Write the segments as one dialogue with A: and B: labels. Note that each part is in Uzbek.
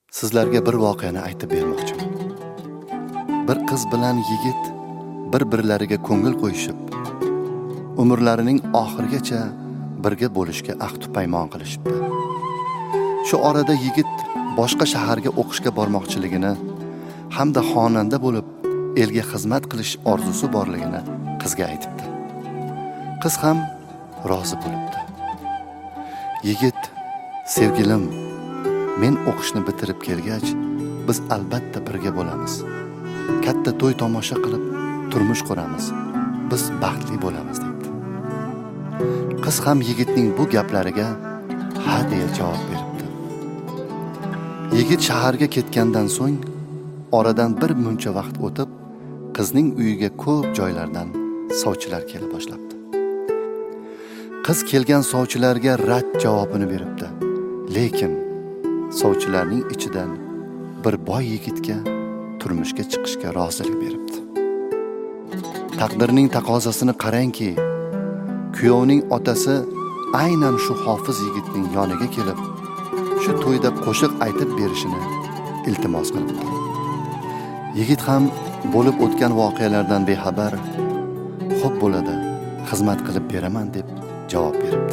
A: Sizlarga bir voqeani aytib bermoqchiman. Bir qiz bilan yigit bir-birlariga ko'ngil qo'yishib, umrlarining oxirigacha birga bo'lishga ahd paymon qilishibdi. Shu orada yigit boshqa shaharga o'qishga bormoqchiligini hamda xonanda bo'lib elga xizmat qilish orzusi borligini qizga aytibdi. Qiz ham rozi bo'libdi. Yigit: "Sevgilim, men o'qishni bitirib kelgach, biz albatta birga bo'lamiz. Katta to'y tomosha qilib turmush quramiz. Biz baxtli bo'lamiz" dedi. Qiz ham yigitning bu gaplariga ha deya javob beribdi. Yigit shaharga ketgandan so'ng oradan bir muncha vaqt o'tib, qizning uyiga ko'p joylardan sovchilar kela boshlabdi. Qiz kelgan sovchilarga rad javobini beribdi. Lekin sovchilarning ichidan bir boy yigitga turmushga chiqishga rozilik beribdi. Taqdirning taqozosini qarangki, kuyovning otasi aynan shu hofiz yigitning yoniga kelib, shu to'yda qo'shiq aytib berishini iltimos qilibdi. Yigit ham bo'lib o'tgan voqealardan bexabar, "Xo'p bo'ladi, xizmat qilib beraman" deb javob beribdi.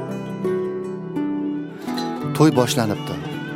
A: To'y boshlanibdi.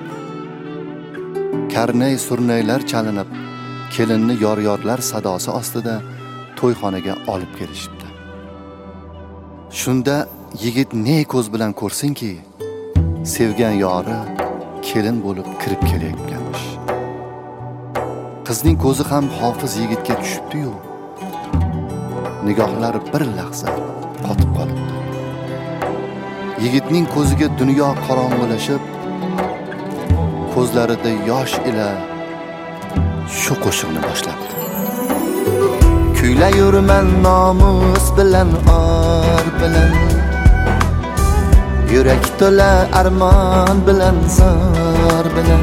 A: Karnay surnaylar chalinib, kelinni yor-yorlar sadosi ostida to'yxonaga olib kelishibdi. Shunda yigit ne ko'z bilan ko'rsinki, sevgan yori kelin bo'lib kirib kelayotganmish. Qizning ko'zi ham hofiz yigitga tushibdi-yu, nigohlari bir lahza qotib qolibdi. Yigitning ko'ziga dunyo qorong'ulashib, ko'zlarida yosh ila shu qo'shiqni boshlabdi. Kuylayurman nomus bilan, or bilan, yurak to'la armon bilan, zor bilan,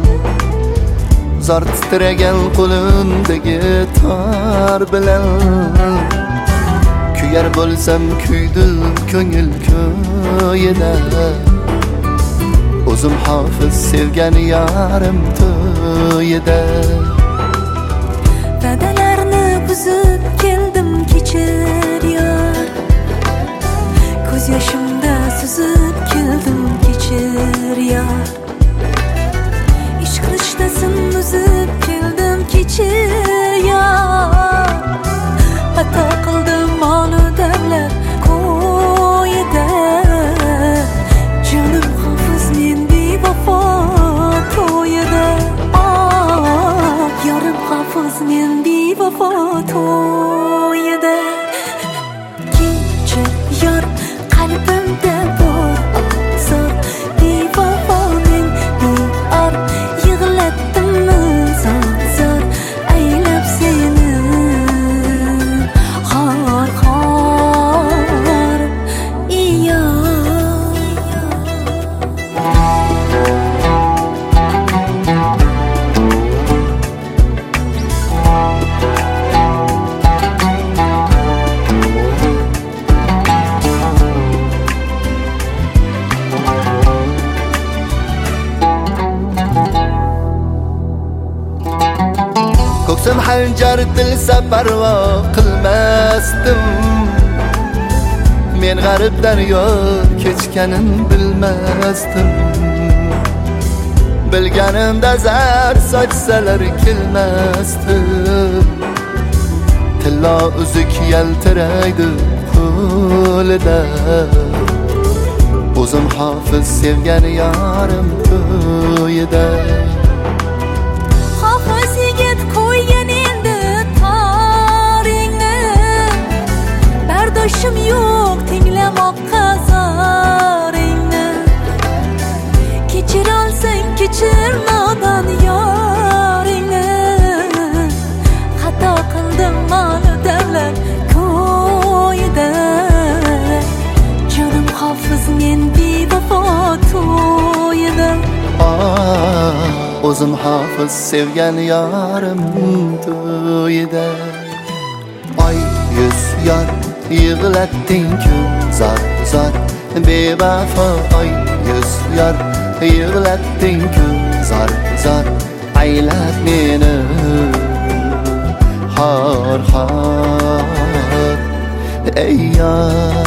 A: zor titragan qo'limdagi tor bilan, kuyar bo'lsam kuydim ko'ngil ko'yida, o'zim hofiz sevgan yarim to'yida.
B: Va'dalarni buzib keldim, kechir yor, ko'z yoshimda suzib keldim, kechir yor, ish qilishdasin uzib keldim, kechir yor, xato qildim onu damlab qo'yida, jonim hofiz men bevafo to'yida, yorim hofiz men bevafo to'yida. Kechir yor, qalbimda bor ozor, bevafoning beor, yig'latdimmi zor-zor, aylab seni xor xor iyo.
A: Ko'ksim hanjar tilsa parvo qilmasdim, men g'aribdan yor kechganin bilmasdim, bilganimda zar sochsalar kelmasdim, tillo uzuk yaltiraydi qo'lida, o'zim hofiz sevgan yarim to'yida.
B: Hofiz yigit qo'ygan endi toringni, bardoshim yo'q tinglamoqqa zoringni, kechir olsang kechir nodon yoringni, xato qildim mani davlat ko'yida, jonim hofiz men bevafo to'yida,
A: o'zim hofiz sevgan yarim to'yida. Oy yuz yor yig'latding-ku zor-zor, bevafo oy yuz yor yig'latding-ku zor-zor. ey yar.